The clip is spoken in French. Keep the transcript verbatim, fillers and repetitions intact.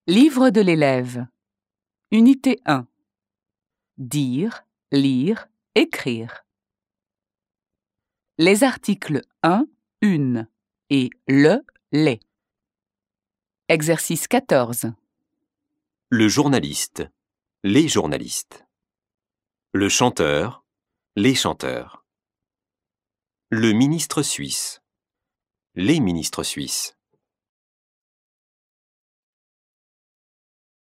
Livre de l'élève. Unité un. Dire, lire, écrire. Les articles un, une et le, les. Exercice quatorze. Le journaliste, les journalistes. Le chanteur, les chanteurs. Le ministre suisse, les ministres suisses.